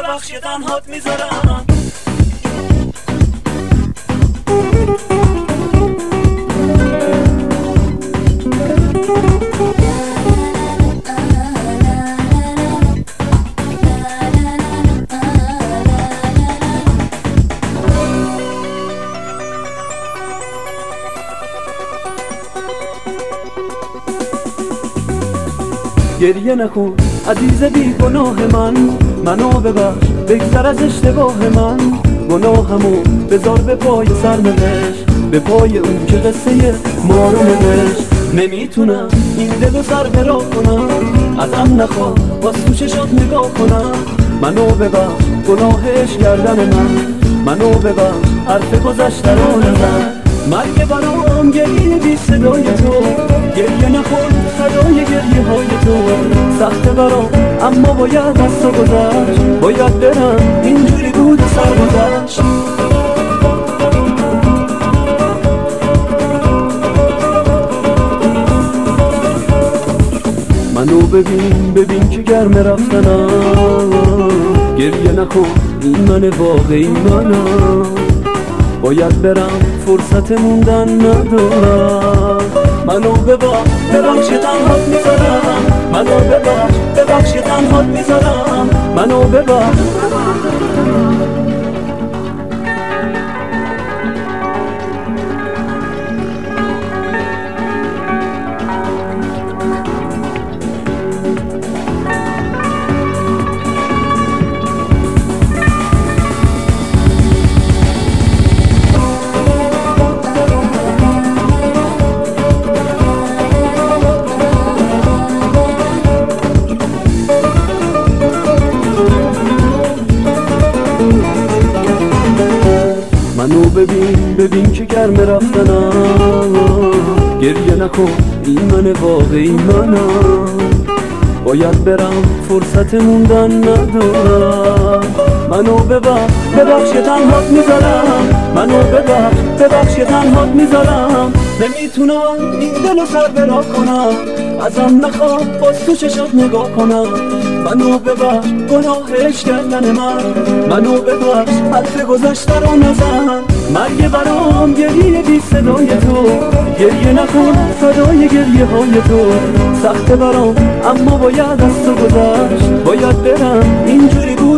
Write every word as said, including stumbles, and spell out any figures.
ببخش که تنهات میذارم. گریه نکن عزیز بی گناه من، منو ببخش بگذر از اشتباه من. گناهمو بذار به پای سرنوشت، به پای اون که قصه ما رو نوشت. نمیتونم این دل و سر برا کنم، ازم نخواه باز تو چشات نگاه کنم. منو ببخش گناهش کردن من، منو ببخش حرف گذشته رو نزن. مرگ برام گریه بی صدای تو، گریه نکن فدای گریه های تو. سخت برام اما باید از تو گذشت، باید برم اینجوری بود و سر گذشت. منو ببین ببین که گرم رفتنم، گریه نکن این من واقعی منم. باید برم فرصت موندن ندارم. منو ببخش ببخش که تنهات میذارم، منو ببخش ببخش که تنهات میذارم، منو ببخش. منو ببین ببین که گرم رفتنم، گریه نکن این من واقعی منم. باید برم فرصت موندن ندارم. منو ببخش ببخش که تنهات میذارم، منو ببخش ببخش که تنهات میذارم. نمیتونم این دلو سر برا کنم، ازم نخواه باز تو چشات نگاه کنم. منو ببخش گناهش کردن من، منو ببخش حرف گذشته رو نزن. مرگ برام گریه بی صدای تو، گریه نکن فدای گریه های تو. سخت برام اما باید از تو گذشت، باید برم اینجوری بود